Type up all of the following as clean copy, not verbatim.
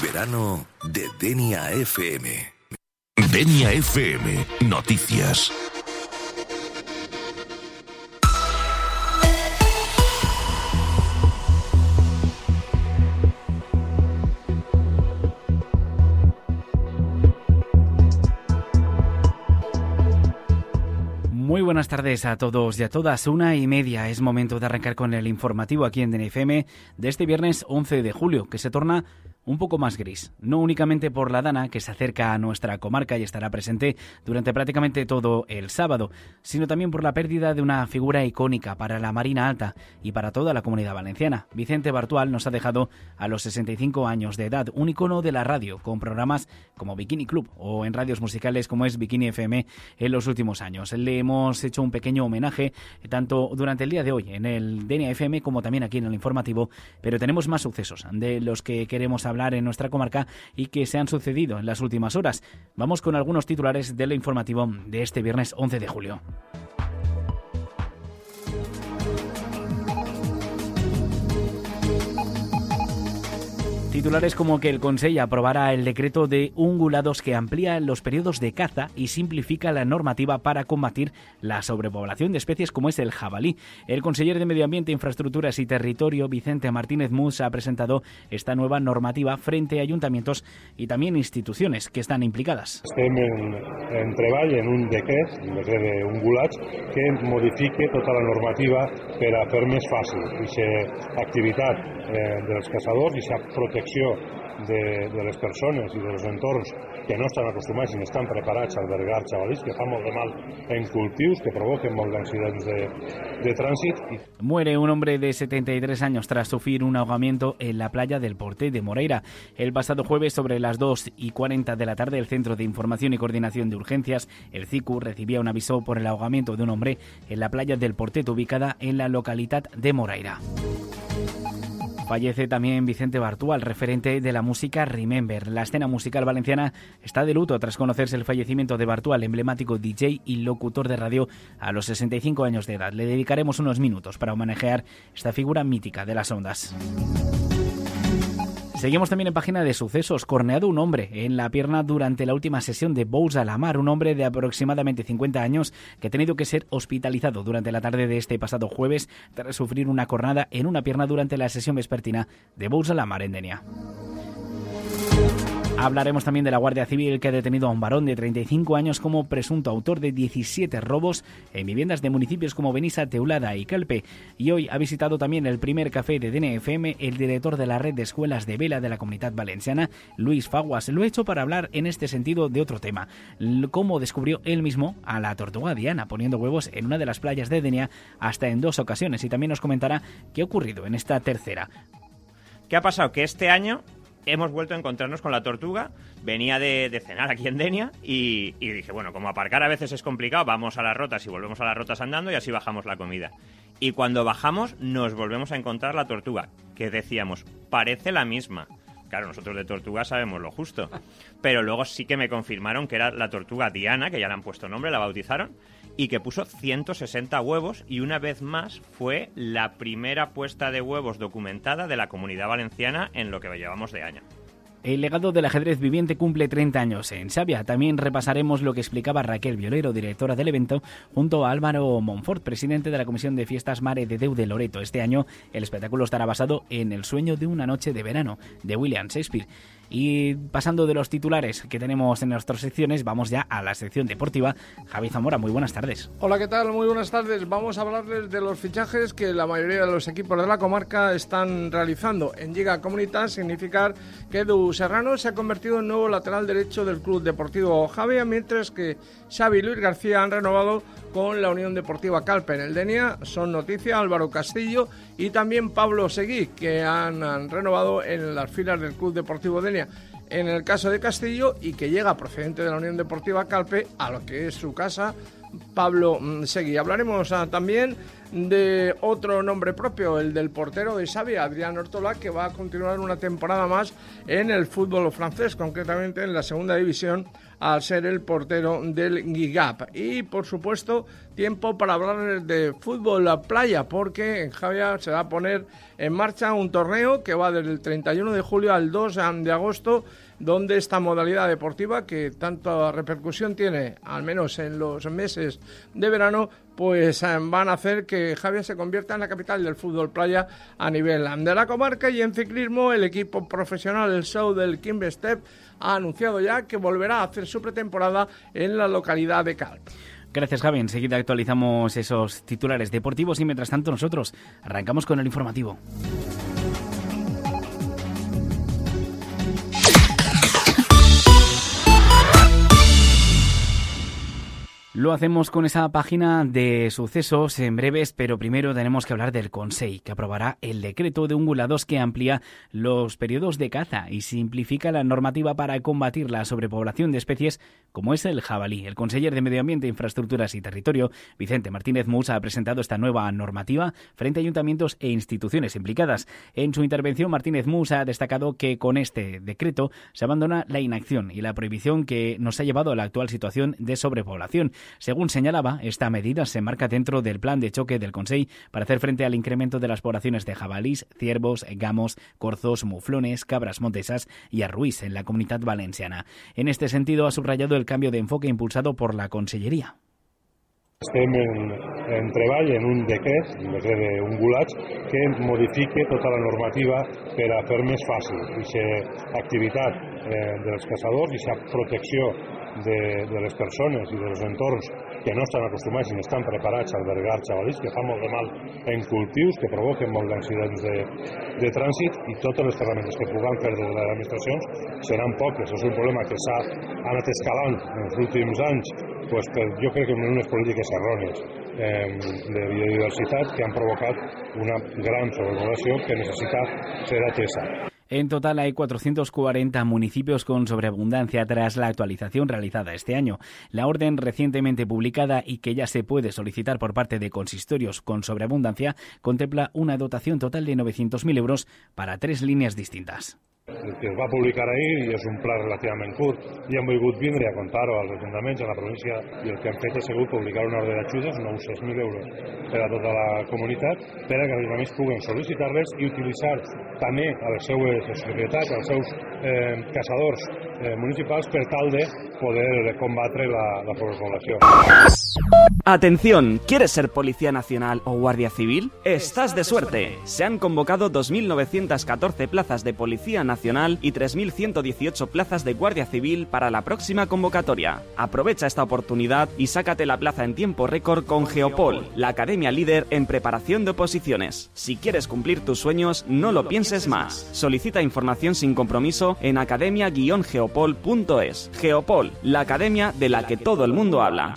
verano de Denia FM. Denia FM Noticias. Muy buenas tardes a todos y a todas. 1:30 es momento de arrancar con el informativo aquí en Denia FM de este viernes 11 de julio, que se torna un poco más gris, no únicamente por la Dana, que se acerca a nuestra comarca y estará presente durante prácticamente todo el sábado, sino también por la pérdida de una figura icónica para la Marina Alta y para toda la Comunidad Valenciana. Vicente Bartual nos ha dejado a los 65 años de edad, un icono de la radio, con programas como Bikini Club o en radios musicales como es Bikini FM en los últimos años. Le hemos hecho un pequeño homenaje tanto durante el día de hoy en el Denia FM como también aquí en el informativo, pero tenemos más sucesos de los que queremos hablar en nuestra comarca y que se han sucedido en las últimas horas. Vamos con algunos titulares del informativo de este viernes 11 de julio. Titulares como que el Consell aprobará el decreto de ungulados que amplía los periodos de caza y simplifica la normativa para combatir la sobrepoblación de especies como es el jabalí. El conseller de Medio Ambiente, Infraestructuras y Territorio, Vicente Martínez Mus, ha presentado esta nueva normativa frente a ayuntamientos y también instituciones que están implicadas. Estem en treball en un decret de ungulats que modifique tota la normativa per a fer més fàcil aquesta activitat dels caçadors i aquesta protecció de les persones i dels entorns que no estan acostumats i no estan preparats a albergar jabalís, que fa molt de mal en cultius, que provoquen molt d'accidents de trànsit. Muere un hombre de 73 años tras sufrir un ahogamiento en la playa del Portet de Moreira. El pasado jueves, sobre las 2:40 de la tarde, el Centro de Información y Coordinación de Urgencias, el CICU, recibía un aviso por el ahogamiento de un hombre en la playa del Portet, ubicada en la localidad de Moreira. Fallece también Vicente Bartual, referente de la música Remember. La escena musical valenciana está de luto tras conocerse el fallecimiento de Bartual, emblemático DJ y locutor de radio a los 65 años de edad. Le dedicaremos unos minutos para homenajear esta figura mítica de las ondas. Seguimos también en página de sucesos. Corneado un hombre en la pierna durante la última sesión de Bous a la Mar. Un hombre de aproximadamente 50 años que ha tenido que ser hospitalizado durante la tarde de este pasado jueves tras sufrir una cornada en una pierna durante la sesión vespertina de Bous a la Mar en Denia. Hablaremos también de la Guardia Civil, que ha detenido a un varón de 35 años como presunto autor de 17 robos en viviendas de municipios como Benissa, Teulada y Calpe. Y hoy ha visitado también el primer café de Denia FM el director de la red de escuelas de vela de la Comunidad Valenciana, Luis Faguas. Lo he hecho para hablar en este sentido de otro tema, cómo descubrió él mismo a la tortuga Diana poniendo huevos en una de las playas de Denia hasta en 2 ocasiones, y también nos comentará qué ha ocurrido en esta tercera. ¿Qué ha pasado? Que este año hemos vuelto a encontrarnos con la tortuga. Venía de cenar aquí en Denia y dije, bueno, como aparcar a veces es complicado, vamos a las rotas y volvemos a las rotas andando y así bajamos la comida. Y cuando bajamos nos volvemos a encontrar la tortuga, que decíamos, parece la misma. Claro, nosotros de tortuga sabemos lo justo. Pero luego sí que me confirmaron que era la tortuga Diana, que ya le han puesto nombre, la bautizaron, y que puso 160 huevos, y una vez más fue la primera puesta de huevos documentada de la Comunidad Valenciana en lo que llevamos de año. El legado del ajedrez viviente cumple 30 años en Xavia. También repasaremos lo que explicaba Raquel Violero, directora del evento, junto a Álvaro Monfort, presidente de la Comisión de Fiestas Mare de Déu de Loreto. Este año el espectáculo estará basado en El sueño de una noche de verano, de William Shakespeare. Y pasando de los titulares que tenemos en nuestras secciones, vamos ya a la sección deportiva. Javi Zamora, muy buenas tardes. Hola, ¿qué tal? Muy buenas tardes. Vamos a hablarles de los fichajes que la mayoría de los equipos de la comarca están realizando. En Lliga Comunitat significa que Edu Serrano se ha convertido en nuevo lateral derecho del Club Deportivo Javia, mientras que Xavi y Luis García han renovado con la Unión Deportiva Calpe. En el Denia son noticia Álvaro Castillo y también Pablo Seguí, que han renovado en las filas del Club Deportivo Denia. En el caso de Castillo, y que llega procedente de la Unión Deportiva Calpe a lo que es su casa, Pablo Seguí. Hablaremos también de otro nombre propio, el del portero de Xavi, Adrián Ortola, que va a continuar una temporada más en el fútbol francés, concretamente en la segunda división, al ser el portero del Guigap. Y por supuesto tiempo para hablarles de fútbol a playa, porque en Javia se va a poner en marcha un torneo que va desde el 31 de julio al 2 de agosto, donde esta modalidad deportiva, que tanta repercusión tiene, al menos en los meses de verano, pues van a hacer que Javia se convierta en la capital del fútbol playa a nivel de la comarca. Y en ciclismo, el equipo profesional, el show del Kimber Step, ha anunciado ya que volverá a hacer su pretemporada en la localidad de Calp. Gracias, Javi. Enseguida actualizamos esos titulares deportivos y mientras tanto nosotros arrancamos con el informativo. Lo hacemos con esa página de sucesos en breves, pero primero tenemos que hablar del Consell, que aprobará el decreto de ungulados que amplía los periodos de caza y simplifica la normativa para combatir la sobrepoblación de especies como es el jabalí. El conseller de Medio Ambiente, Infraestructuras y Territorio, Vicente Martínez Mus, ha presentado esta nueva normativa frente a ayuntamientos e instituciones implicadas. En su intervención, Martínez Mus ha destacado que con este decreto se abandona la inacción y la prohibición que nos ha llevado a la actual situación de sobrepoblación. Según señalaba, esta medida se enmarca dentro del plan de choque del Consell para hacer frente al incremento de las poblaciones de jabalís, ciervos, gamos, corzos, muflones, cabras montesas y arruís en la Comunitat Valenciana. En este sentido, ha subrayado el cambio de enfoque impulsado por la Conselleria. Estem en treball en un decret d'ungulats que modifique tota la normativa per a fer més fàcil aquesta activitat dels caçadors i aquesta protecció de les persones i dels entorns que no estan acostumats i no estan preparats a albergar jabalís, que fa molt de mal en cultius, que provoquen molt d'accidents de trànsit, i totes les ferramentes que puguem fer des de les administracions seran poques. És un problema que s'ha anat escalant en els últims anys, pues, jo crec que en unes polítiques errònies de biodiversitat que han provocat una gran sobrepoblació que necessita ser atesa. En total hay 440 municipios con sobreabundancia tras la actualización realizada este año. La orden recientemente publicada y que ya se puede solicitar por parte de consistorios con sobreabundancia contempla una dotación total de 900.000 euros para 3 líneas distintas. El que es va publicar ahir i és un pla relativament curt i hem volgut vindre a contar-ho als ajuntaments a la província i el que hem fet ha sigut publicar una ordre d'ajudes, 900.000 euros per a tota la comunitat, per a que els ajuntaments puguen sol·licitar-les i utilitzar també a les seues secretaris, als seus caçadors municipals per tal de poder combatre la sobrepoblació. Atención, ¿quieres ser Policía Nacional o Guardia Civil? Estás de suerte. Se han convocado 2.914 plazas de Policía Nacional y 3.118 plazas de Guardia Civil para la próxima convocatoria. Aprovecha esta oportunidad y sácate la plaza en tiempo récord con Geopol, la academia líder en preparación de oposiciones. Si quieres cumplir tus sueños, no lo pienses más. Solicita información sin compromiso en academia-geopol.es. Geopol, la academia de la que todo el mundo habla.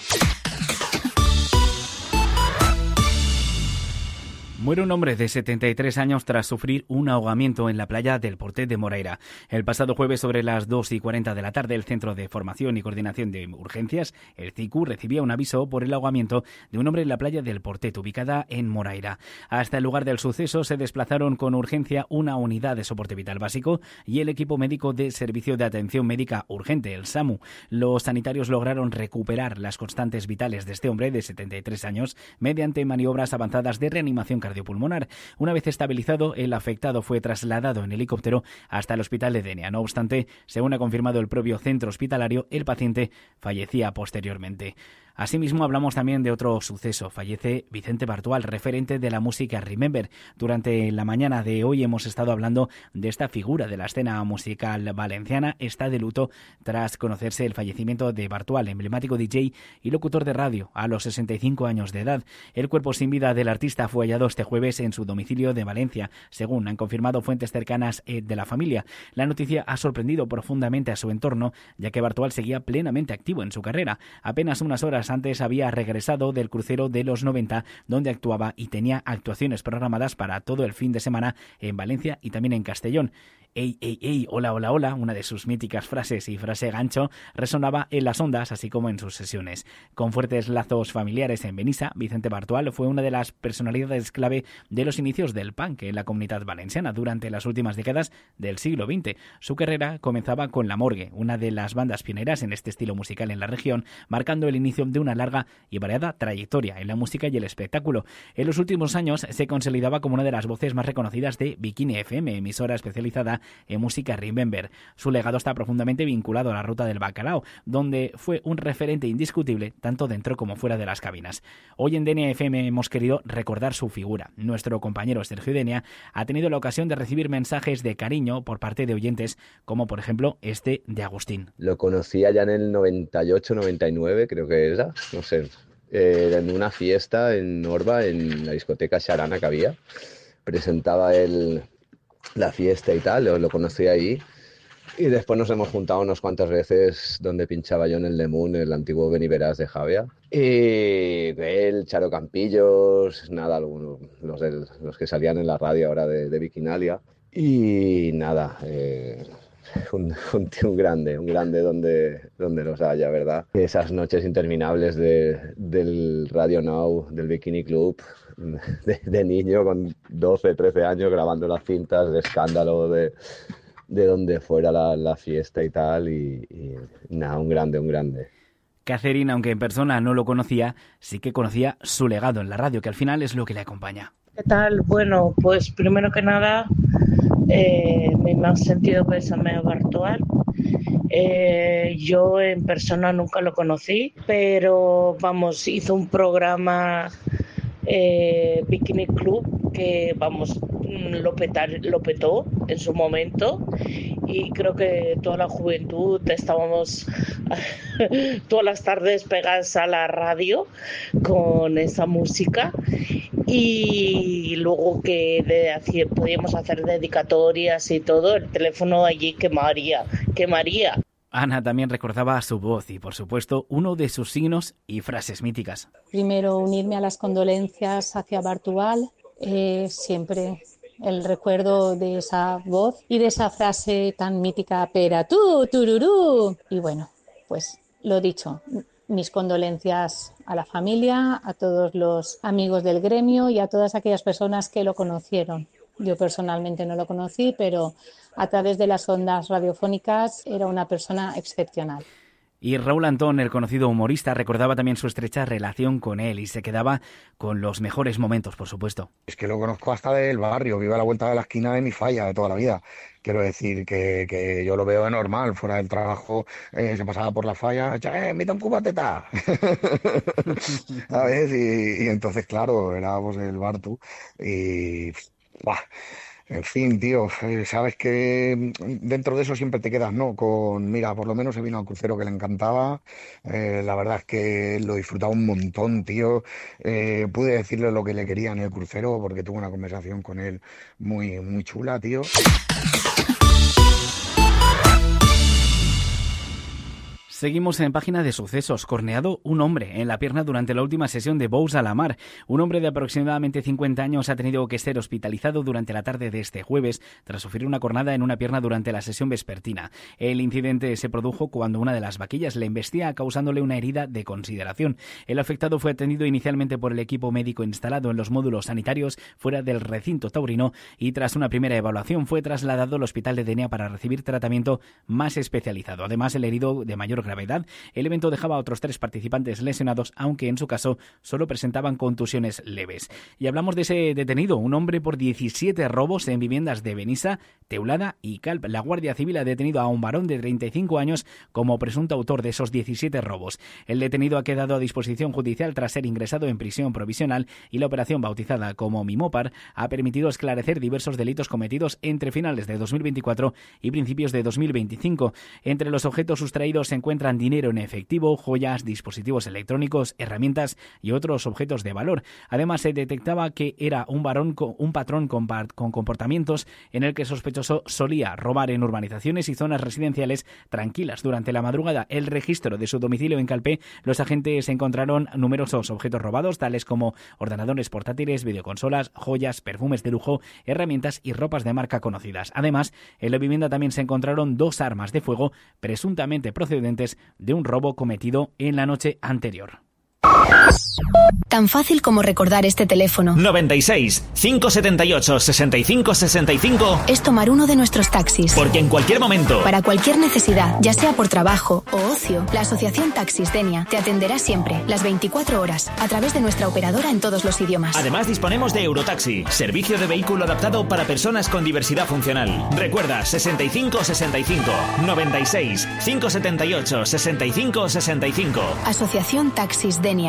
Muere un hombre de 73 años tras sufrir un ahogamiento en la playa del Portet de Moraira. El pasado jueves, sobre las 2:40 de la tarde, el Centro de Formación y Coordinación de Urgencias, el CICU, recibía un aviso por el ahogamiento de un hombre en la playa del Portet, ubicada en Moraira. Hasta el lugar del suceso se desplazaron con urgencia una unidad de soporte vital básico y el equipo médico de Servicio de Atención Médica Urgente, el SAMU. Los sanitarios lograron recuperar las constantes vitales de este hombre de 73 años mediante maniobras avanzadas de reanimación cardiopulmonar. Una vez estabilizado, el afectado fue trasladado en helicóptero hasta el hospital de Denia. No obstante, según ha confirmado el propio centro hospitalario, el paciente fallecía posteriormente. Asimismo, hablamos también de otro suceso. Fallece Vicente Bartual, referente de la música Remember. Durante la mañana de hoy hemos estado hablando de esta figura de la escena musical valenciana. Está de luto tras conocerse el fallecimiento de Bartual, emblemático DJ y locutor de radio, a los 65 años de edad. El cuerpo sin vida del artista fue hallado este jueves en su domicilio de Valencia, según han confirmado fuentes cercanas de la familia. La noticia ha sorprendido profundamente a su entorno, ya que Bartual seguía plenamente activo en su carrera. Apenas unas horas antes había regresado del crucero de los 90, donde actuaba y tenía actuaciones programadas para todo el fin de semana en Valencia y también en Castellón. «Ey, ey, ey, hola, hola, hola», una de sus míticas frases y frase gancho, resonaba en las ondas, así como en sus sesiones. Con fuertes lazos familiares en Benissa, Vicente Bartual fue una de las personalidades clave de los inicios del punk en la comunidad valenciana durante las últimas décadas del siglo XX. Su carrera comenzaba con La Morgue, una de las bandas pioneras en este estilo musical en la región, marcando el inicio de una larga y variada trayectoria en la música y el espectáculo. En los últimos años se consolidaba como una de las voces más reconocidas de Bikini FM, emisora especializada en música Remember. Su legado está profundamente vinculado a la ruta del bacalao, donde fue un referente indiscutible tanto dentro como fuera de las cabinas. Hoy en Denia FM hemos querido recordar su figura. Nuestro compañero Sergio Denia ha tenido la ocasión de recibir mensajes de cariño por parte de oyentes, como por ejemplo este de Agustín. Lo conocía ya en el 98-99, creo que era, no sé, en una fiesta en Orba, en la discoteca Sharana que había. Presentaba él la fiesta y tal, lo conocí ahí. Y después nos hemos juntado unas cuantas veces donde pinchaba yo en el Lemun, el antiguo Beniveras de Javia. Y él, Charo Campillos, nada, los que salían en la radio ahora de Bikinalia. Y nada, un tío grande donde los haya, ¿verdad? Esas noches interminables del Radio Now, del Bikini Club, de niño con 12, 13 años grabando las cintas de Escándalo, de donde fuera la fiesta y tal, y nada, un grande. Catherine, aunque en persona no lo conocía, sí que conocía su legado en la radio, que al final es lo que le acompaña. ¿Qué tal? Bueno, pues primero que nada, mi más sentido pésame a Bartual. Yo en persona nunca lo conocí, pero vamos, hizo un programa Bikini Club que, vamos, lo petó en su momento, y creo que toda la juventud estábamos todas las tardes pegadas a la radio con esa música, y luego que podíamos hacer dedicatorias y todo, el teléfono allí quemaría. Ana también recordaba su voz y, por supuesto, uno de sus signos y frases míticas. Primero, unirme a las condolencias hacia Bartual, siempre el recuerdo de esa voz y de esa frase tan mítica, pera tú, tururú. Y bueno, pues lo dicho, mis condolencias a la familia, a todos los amigos del gremio y a todas aquellas personas que lo conocieron. Yo personalmente no lo conocí, pero a través de las ondas radiofónicas era una persona excepcional. Y Raúl Antón, el conocido humorista, recordaba también su estrecha relación con él y se quedaba con los mejores momentos, por supuesto. Es que lo conozco hasta del barrio, vive a la vuelta de la esquina de mi falla de toda la vida. Quiero decir que yo lo veo de normal, fuera del trabajo, se pasaba por la falla, invita un cubateta. ¿Sabes? Y entonces, claro, era pues, el Bartu y... ¡buah! En fin, tío, sabes que dentro de eso siempre te quedas, ¿no? Mira, por lo menos se vino al crucero que le encantaba, la verdad es que lo disfrutaba un montón, tío. Pude decirle lo que le quería en el crucero porque tuve una conversación con él muy, muy chula, tío. Seguimos en página de sucesos. Corneado un hombre en la pierna durante la última sesión de Bous a la Mar. Un hombre de aproximadamente 50 años ha tenido que ser hospitalizado durante la tarde de este jueves tras sufrir una cornada en una pierna durante la sesión vespertina. El incidente se produjo cuando una de las vaquillas le embestía, causándole una herida de consideración. El afectado fue atendido inicialmente por el equipo médico instalado en los módulos sanitarios fuera del recinto taurino y tras una primera evaluación fue trasladado al hospital de Denia para recibir tratamiento más especializado. Además, el herido de mayor gravedad. El evento dejaba a otros 3 participantes lesionados, aunque en su caso solo presentaban contusiones leves. Y hablamos de ese detenido, un hombre por 17 robos en viviendas de Benissa, Teulada y Calp. La Guardia Civil ha detenido a un varón de 35 años como presunto autor de esos 17 robos. El detenido ha quedado a disposición judicial tras ser ingresado en prisión provisional y la operación, bautizada como Mimopar, ha permitido esclarecer diversos delitos cometidos entre finales de 2024 y principios de 2025. Entre los objetos sustraídos se encuentran encuentran dinero en efectivo, joyas, dispositivos electrónicos, herramientas y otros objetos de valor. Además, se detectaba que era un patrón con comportamientos en el que el sospechoso solía robar en urbanizaciones y zonas residenciales tranquilas. Durante la madrugada, el registro de su domicilio en Calpe, los agentes encontraron numerosos objetos robados, tales como ordenadores portátiles, videoconsolas, joyas, perfumes de lujo, herramientas y ropas de marca conocidas. Además, en la vivienda también se encontraron 2 armas de fuego presuntamente procedentes de un robo cometido en la noche anterior. Tan fácil como recordar este teléfono. 96 578 65 65 es tomar uno de nuestros taxis. Porque en cualquier momento, para cualquier necesidad, ya sea por trabajo o ocio, la Asociación Taxis Denia te atenderá siempre, las 24 horas, a través de nuestra operadora en todos los idiomas. Además, disponemos de Eurotaxi, servicio de vehículo adaptado para personas con diversidad funcional. Recuerda, 65 65 96 578 65 65. Asociación Taxis Denia.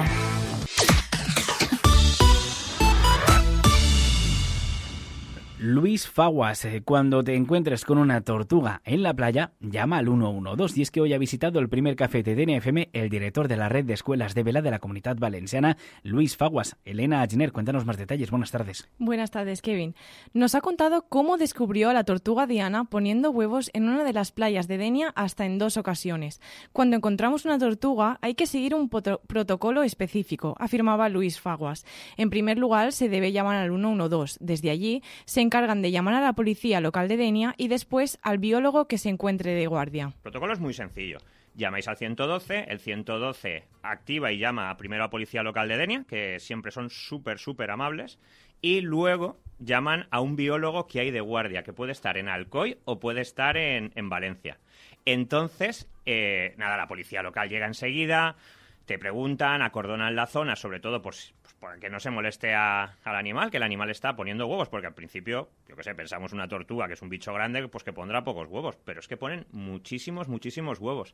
Luis Faguas, cuando te encuentres con una tortuga en la playa, llama al 112. Y es que hoy ha visitado el primer café de Denia FM el director de la red de escuelas de vela de la Comunidad Valenciana, Luis Faguas. Elena Aginer, cuéntanos más detalles. Buenas tardes. Buenas tardes, Kevin. Nos ha contado cómo descubrió a la tortuga Diana poniendo huevos en una de las playas de Denia hasta en 2 ocasiones. Cuando encontramos una tortuga hay que seguir un protocolo específico, afirmaba Luis Faguas. En primer lugar, se debe llamar al 112. Desde allí se encargan de llamar a la policía local de Denia y después al biólogo que se encuentre de guardia. El protocolo es muy sencillo. Llamáis al 112, el 112 activa y llama primero a la policía local de Denia, que siempre son súper amables, y luego llaman a un biólogo que hay de guardia, que puede estar en Alcoy o puede estar en Valencia. Entonces, la policía local llega enseguida, te preguntan, acordonan la zona, sobre todo para que no se moleste al animal, que el animal está poniendo huevos, porque al principio, pensamos una tortuga, que es un bicho grande, pues que pondrá pocos huevos, pero es que ponen muchísimos huevos.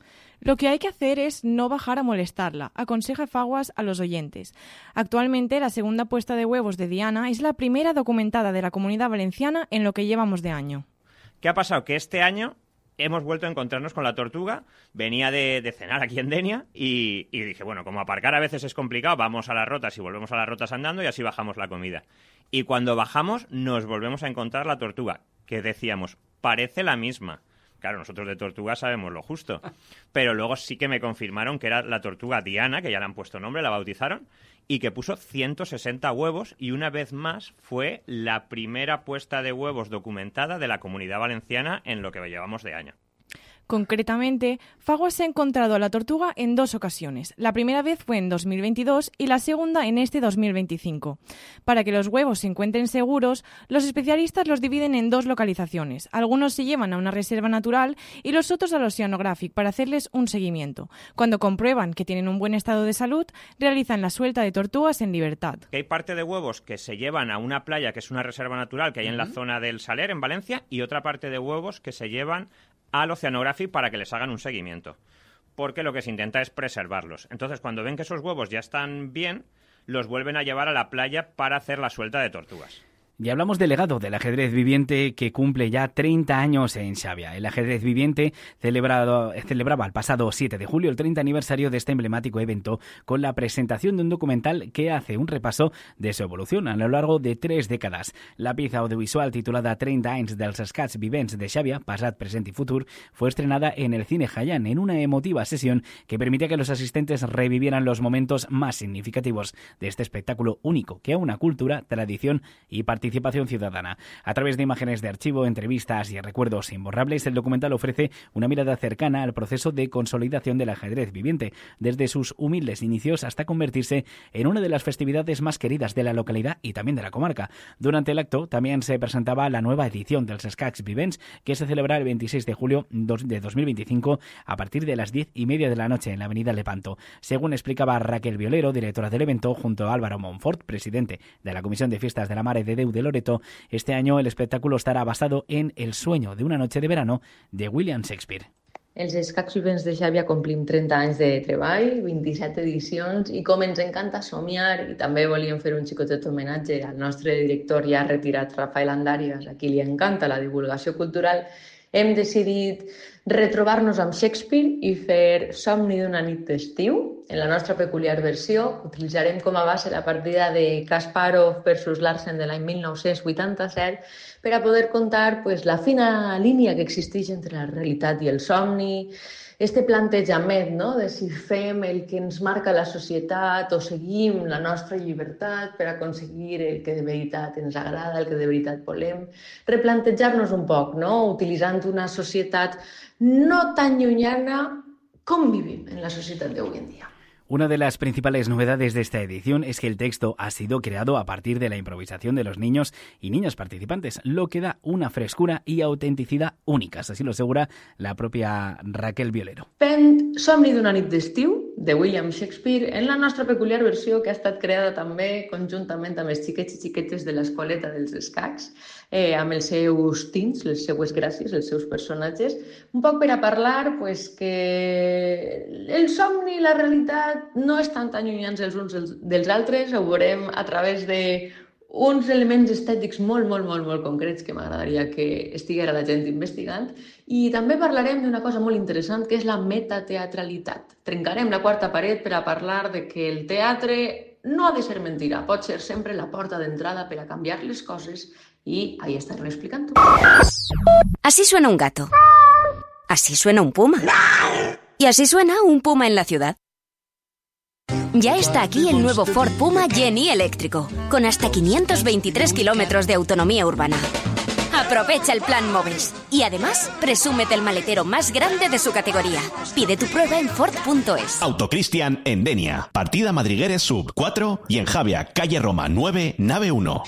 Lo que hay que hacer es no bajar a molestarla, aconseja Faguas a los oyentes. Actualmente, la segunda puesta de huevos de Diana es la primera documentada de la Comunidad Valenciana en lo que llevamos de año. ¿Qué ha pasado? Que este año hemos vuelto a encontrarnos con la tortuga, venía de cenar aquí en Denia y dije, bueno, como aparcar a veces es complicado, vamos a las rotas y volvemos a las rotas andando y así bajamos la comida. Y cuando bajamos nos volvemos a encontrar la tortuga, que decíamos, parece la misma. Claro, nosotros de tortuga sabemos lo justo, pero luego sí que me confirmaron que era la tortuga Diana, que ya le han puesto nombre, la bautizaron, y que puso 160 huevos y una vez más fue la primera puesta de huevos documentada de la Comunidad Valenciana en lo que llevamos de año. Concretamente, Faguas se ha encontrado a la tortuga en 2 ocasiones. La primera vez fue en 2022 y la segunda en este 2025. Para que los huevos se encuentren seguros, los especialistas los dividen en 2 localizaciones. Algunos se llevan a una reserva natural y los otros al Oceanographic para hacerles un seguimiento. Cuando comprueban que tienen un buen estado de salud, realizan la suelta de tortugas en libertad. Hay parte de huevos que se llevan a una playa que es una reserva natural que hay en la zona del Saler, en Valencia, y otra parte de huevos que se llevan al Oceanographic para que les hagan un seguimiento, porque lo que se intenta es preservarlos. Entonces, cuando ven que esos huevos ya están bien, los vuelven a llevar a la playa para hacer la suelta de tortugas. Y hablamos del legado del ajedrez viviente que cumple ya 30 años en Xavia. El ajedrez viviente celebraba el pasado 7 de julio el 30 aniversario de este emblemático evento con la presentación de un documental que hace un repaso de su evolución a lo largo de 3 décadas. La pieza audiovisual titulada 30 anys dels escacs vivents de Xavia, passat, present y futur, fue estrenada en el Cine Jayán en una emotiva sesión que permitía que los asistentes revivieran los momentos más significativos de este espectáculo único que aúna cultura, tradición y participación ciudadana. A través de imágenes de archivo, entrevistas y recuerdos imborrables, el documental ofrece una mirada cercana al proceso de consolidación del ajedrez viviente, desde sus humildes inicios hasta convertirse en una de las festividades más queridas de la localidad y también de la comarca. Durante el acto también se presentaba la nueva edición dels Escacs Vivents, que se celebra el 26 de julio de 2025 a partir de las 10:30 de la noche en la avenida Lepanto. Según explicaba Raquel Violero, directora del evento, junto a Álvaro Monfort, presidente de la Comisión de Fiestas de la Mare de Déu de Loreto, este año el espectáculo estará basado en El sueño de una noche de verano de William Shakespeare. Els Escacs Vivents de Xàbia complim 30 anys de treball, 27 edicions, i com ens encanta somiar, i també volíem fer un xicotet homenatge al nostre director ja retirat, Rafael Andàrias, a qui li encanta la divulgació cultural, hem decidit retrobar-nos amb Shakespeare i fer Somni d'una nit d'estiu. En la nostra peculiar versió utilitzarem com a base la partida de Kasparov versus Larsen de l'any 1987 per a poder contar la fina línia que existeix entre la realitat i el somni, este plantejament, no?, de si fem el que ens marca la societat o seguim la nostra llibertat per aconseguir el que de veritat ens agrada, el que de veritat volem. Replantejar-nos un poc, no?, utilitzant una societat no tan llunyana com vivim en la societat d'avui en dia. Una de las principales novedades de esta edición es que el texto ha sido creado a partir de la improvisación de los niños y niñas participantes, lo que da una frescura y autenticidad únicas, así lo asegura la propia Raquel Violero. Fent Somni d'una nit d'estiu, de William Shakespeare, en la nostra peculiar versió que ha estat creada també conjuntament amb els xiquets i xiquetes de l'Escoleta dels Escacs, amb els seus teens, les seues gràcies, els seus personatges, un poc per a parlar que el somni i la realitat no estan tan llunyans els uns dels altres, ho veurem a través d'uns elements estètics molt concrets que m'agradaria que estiguera la gent investigant, i també parlarem d'una cosa molt interessant que és la metateatralitat. Trencarem la quarta paret per a parlar de que el teatre no ha de ser mentira, pot ser sempre la porta d'entrada per a canviar les coses, y ahí estaré explicando. Así suena un gato. Así suena un puma. Y así suena un puma en la ciudad. Ya está aquí el nuevo Ford Puma Genie eléctrico, con hasta 523 kilómetros de autonomía urbana. Aprovecha el plan Moves y además presúmete el maletero más grande de su categoría. Pide tu prueba en Ford.es. Autocristian en Denia, partida Madrigueres Sub 4 y en Javia, calle Roma 9, nave 1.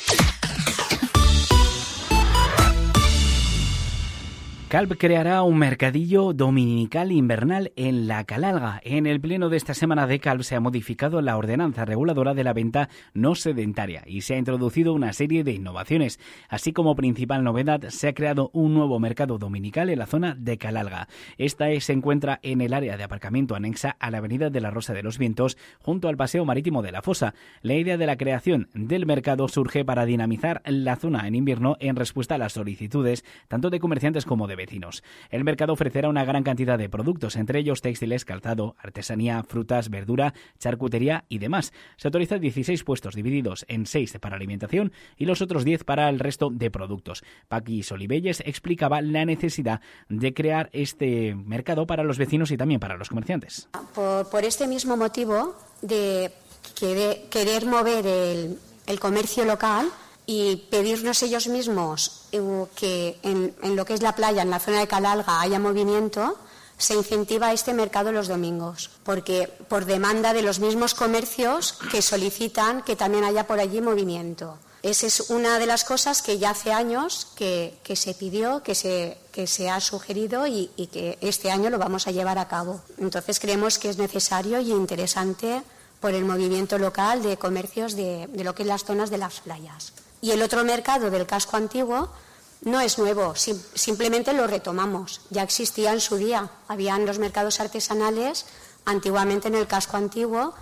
Calv creará un mercadillo dominical invernal en La Calalga. En el pleno de esta semana de Calv se ha modificado la ordenanza reguladora de la venta no sedentaria y se ha introducido una serie de innovaciones. Así como principal novedad, se ha creado un nuevo mercado dominical en la zona de Calalga. Esta se encuentra en el área de aparcamiento anexa a la avenida de la Rosa de los Vientos, junto al paseo marítimo de la Fosa. La idea de la creación del mercado surge para dinamizar la zona en invierno en respuesta a las solicitudes tanto de comerciantes como de vecinos. El mercado ofrecerá una gran cantidad de productos, entre ellos textiles, calzado, artesanía, frutas, verdura, charcutería y demás. Se autoriza 16 puestos divididos en 6 para alimentación y los otros 10 para el resto de productos. Paqui Solibelles explicaba la necesidad de crear este mercado para los vecinos y también para los comerciantes. Por este mismo motivo de querer mover el comercio local y pedirnos ellos mismos que en lo que es la playa, en la zona de Calalga, haya movimiento, se incentiva este mercado los domingos, porque por demanda de los mismos comercios que solicitan que también haya por allí movimiento. Esa es una de las cosas que ya hace años que se pidió, que se ha sugerido y que este año lo vamos a llevar a cabo. Entonces creemos que es necesario y interesante por el movimiento local de comercios de lo que es las zonas de las playas. Y el otro mercado del casco antiguo no es nuevo, simplemente lo retomamos. Ya existía en su día. Habían los mercados artesanales antiguamente en el casco antiguo,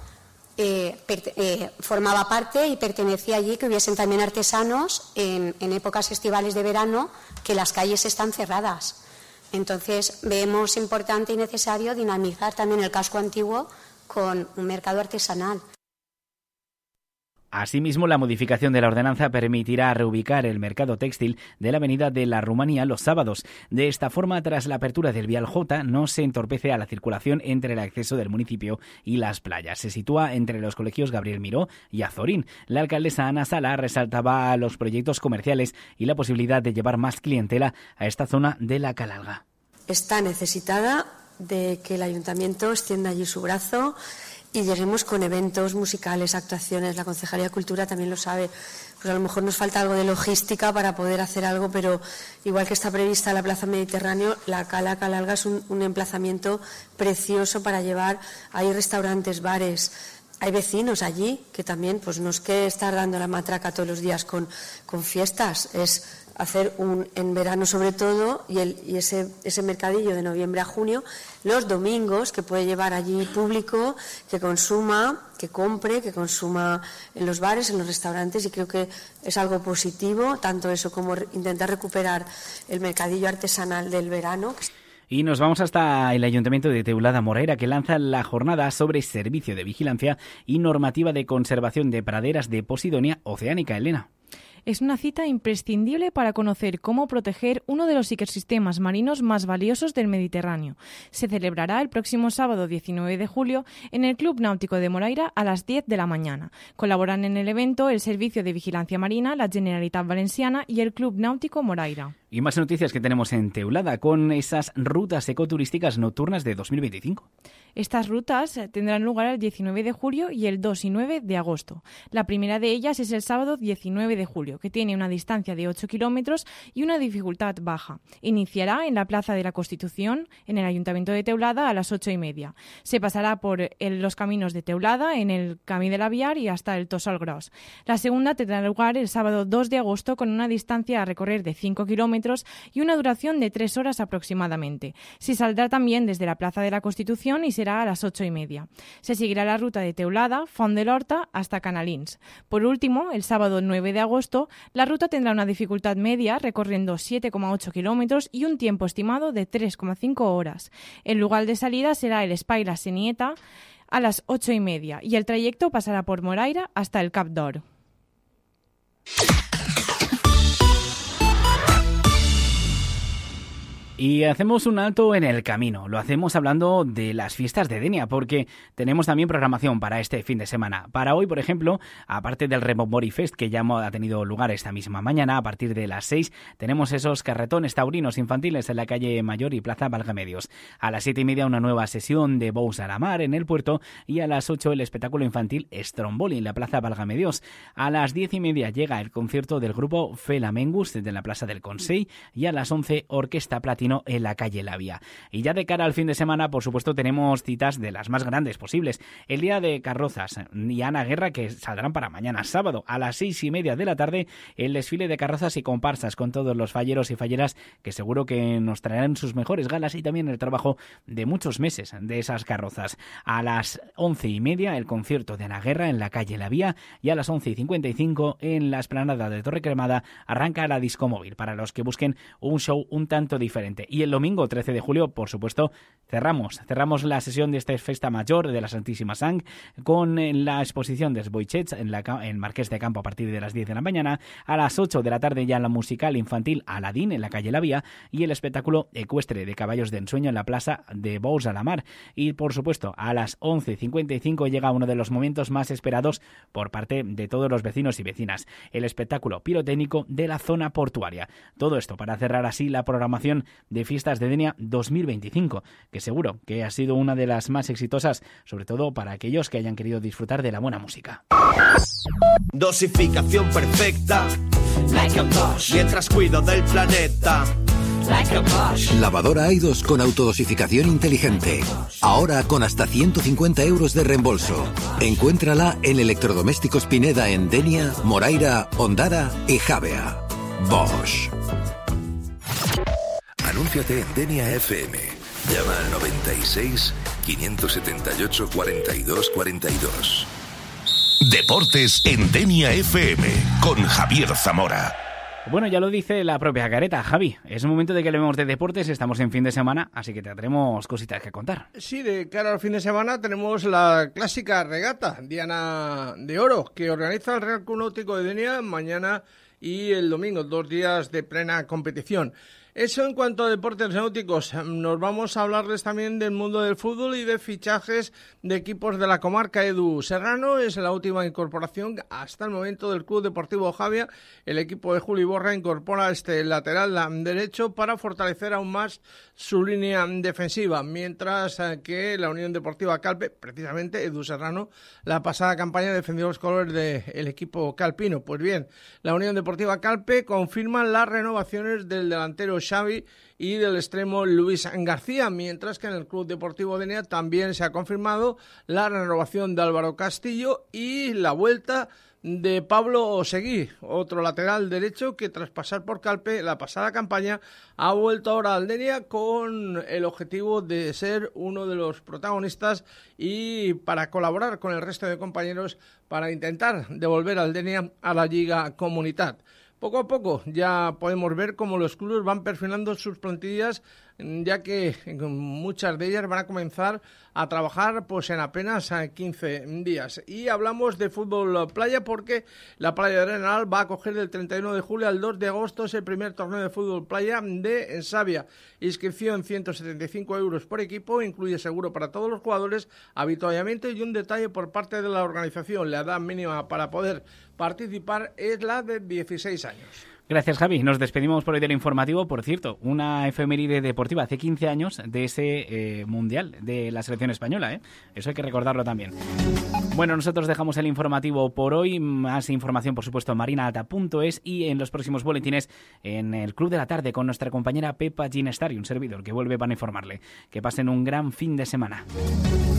formaba parte y pertenecía allí que hubiesen también artesanos en épocas estivales de verano, que las calles están cerradas. Entonces vemos importante y necesario dinamizar también el casco antiguo con un mercado artesanal. Asimismo, la modificación de la ordenanza permitirá reubicar el mercado textil de la avenida de la Rumanía los sábados. De esta forma, tras la apertura del Vial J, no se entorpece a la circulación entre el acceso del municipio y las playas. Se sitúa entre los colegios Gabriel Miró y Azorín. La alcaldesa Ana Sala resaltaba los proyectos comerciales y la posibilidad de llevar más clientela a esta zona de la Calalga. Está necesitada de que el ayuntamiento extienda allí su brazo y lleguemos con eventos musicales, actuaciones. La Concejalía de Cultura también lo sabe. Pues a lo mejor nos falta algo de logística para poder hacer algo, pero igual que está prevista la Plaza Mediterráneo, la Cala Calalga es un emplazamiento precioso para llevar. Hay restaurantes, bares. Hay vecinos allí que también, pues no es que estar dando la matraca todos los días con fiestas, es hacer en verano sobre todo y ese mercadillo de noviembre a junio, los domingos, que puede llevar allí público que consuma, que compre, que consuma en los bares, en los restaurantes, y creo que es algo positivo, tanto eso como intentar recuperar el mercadillo artesanal del verano. Y nos vamos hasta el Ayuntamiento de Teulada Moraira, que lanza la jornada sobre servicio de vigilancia y normativa de conservación de praderas de Posidonia oceánica. Elena. Es una cita imprescindible para conocer cómo proteger uno de los ecosistemas marinos más valiosos del Mediterráneo. Se celebrará el próximo sábado 19 de julio en el Club Náutico de Moraira a las 10 de la mañana. Colaboran en el evento el Servicio de Vigilancia Marina, la Generalitat Valenciana y el Club Náutico Moraira. Y más noticias que tenemos en Teulada con esas rutas ecoturísticas nocturnas de 2025. Estas rutas tendrán lugar el 19 de julio y el 2 y 9 de agosto. La primera de ellas es el sábado 19 de julio, que tiene una distancia de 8 kilómetros y una dificultad baja. Iniciará en la Plaza de la Constitución, en el Ayuntamiento de Teulada, a las 8:30. Se pasará por los caminos de Teulada, en el Camí de la Viar y hasta el Tossal Gros. La segunda tendrá lugar el sábado 2 de agosto con una distancia a recorrer de 5 kilómetros y una duración de 3 horas aproximadamente. Se saldrá también desde la Plaza de la Constitución y será a las 8:30. Se seguirá la ruta de Teulada, Font de l'Horta hasta Canalins. Por último, el sábado 9 de agosto, la ruta tendrá una dificultad media recorriendo 7,8 kilómetros y un tiempo estimado de 3,5 horas. El lugar de salida será el Espai La Senieta a las 8:30 y el trayecto pasará por Moraira hasta el Cap d'Or. Y hacemos un alto en el camino. Lo hacemos hablando de las fiestas de Denia, porque tenemos también programación para este fin de semana. Para hoy, por ejemplo, aparte del Rebombori Fest, que ya ha tenido lugar esta misma mañana, a partir de las 6, tenemos esos carretones taurinos infantiles en la calle Mayor y Plaza Valgamedios. A las 7:30 una nueva sesión de Bous a la Mar en el puerto y a las 8 el espectáculo infantil Stromboli en la Plaza Valgamedios. A las 10:30 llega el concierto del grupo Felamengus desde la Plaza del Consell y a las 11 Orquesta Platino en la calle La Vía. Y ya de cara al fin de semana, por supuesto, tenemos citas de las más grandes posibles. El día de carrozas y Ana Guerra, que saldrán para mañana sábado a las 6:30 de la tarde, el desfile de carrozas y comparsas con todos los falleros y falleras que seguro que nos traerán sus mejores galas y también el trabajo de muchos meses de esas carrozas. A las 11:30 el concierto de Ana Guerra en la calle La Vía y a las 11:55 en la explanada de Torre Cremada arranca la Disco Móvil para los que busquen un show un tanto diferente. Y el domingo 13 de julio, por supuesto, cerramos la sesión de esta festa mayor de la Santísima Sang con la exposición de Sboichets en Marqués de Campo a partir de las 10 de la mañana. A las 8 de la tarde ya la musical infantil Aladín en la calle La Vía y el espectáculo ecuestre de caballos de ensueño en la plaza de Bous a la Mar. Y por supuesto, a las 11:55 llega uno de los momentos más esperados por parte de todos los vecinos y vecinas, el espectáculo pirotécnico de la zona portuaria. Todo esto para cerrar así la programación de Fiestas de Denia 2025, que seguro que ha sido una de las más exitosas, sobre todo para aquellos que hayan querido disfrutar de la buena música. Dosificación perfecta, like a Bosch. Mientras cuido del planeta, like a Bosch. Lavadora Aidos con autodosificación inteligente. Ahora con hasta 150 euros de reembolso. Encuéntrala en Electrodomésticos Pineda en Denia, Moraira, Ondara y Javea. Bosch. Anúnciate en Denia FM. Llama al 96 578 42 42. Deportes en Denia FM con Javier Zamora. Bueno, ya lo dice la propia careta, Javi. Es momento de que hablemos de deportes. Estamos en fin de semana, así que tendremos cositas que contar. Sí, de cara al fin de semana tenemos la clásica regata Diana de Oro que organiza el Real Club Náutico de Denia mañana y el domingo, 2 días de plena competición. Eso en cuanto a deportes náuticos. Nos vamos a hablarles también del mundo del fútbol y de fichajes de equipos de la comarca. Edu Serrano es la última incorporación hasta el momento del Club Deportivo Javia. El equipo de Juli Borra incorpora este lateral derecho para fortalecer aún más su línea defensiva, mientras que la Unión Deportiva Calpe, precisamente Edu Serrano, la pasada campaña defendió los colores del equipo calpino. Pues bien, la Unión Deportiva Calpe confirma las renovaciones del delantero Xavi y del extremo Luis García, mientras que en el Club Deportivo Denia también se ha confirmado la renovación de Álvaro Castillo y la vuelta de Pablo Oseguí, otro lateral derecho que tras pasar por Calpe la pasada campaña ha vuelto ahora al Denia con el objetivo de ser uno de los protagonistas y para colaborar con el resto de compañeros para intentar devolver al Denia a la Lliga Comunitat. Poco a poco ya podemos ver cómo los clubes van perfilando sus plantillas ya que muchas de ellas van a comenzar a trabajar pues en apenas 15 días. Y hablamos de fútbol playa porque la playa de Arenal va a acoger del 31 de julio al 2 de agosto el primer torneo de fútbol playa de Savia. Inscripción 175 euros por equipo, incluye seguro para todos los jugadores, habituallamiento y un detalle por parte de la organización. La edad mínima para poder participar es la de 16 años. Gracias, Javi. Nos despedimos por hoy del informativo. Por cierto, una efeméride deportiva hace 15 años de ese Mundial de la selección española, ¿eh? Eso hay que recordarlo también. Bueno, nosotros dejamos el informativo por hoy. Más información, por supuesto, en marinaalta.es y en los próximos boletines en el Club de la Tarde con nuestra compañera Pepa Ginestari, un servidor que vuelve para informarle. Que pasen un gran fin de semana.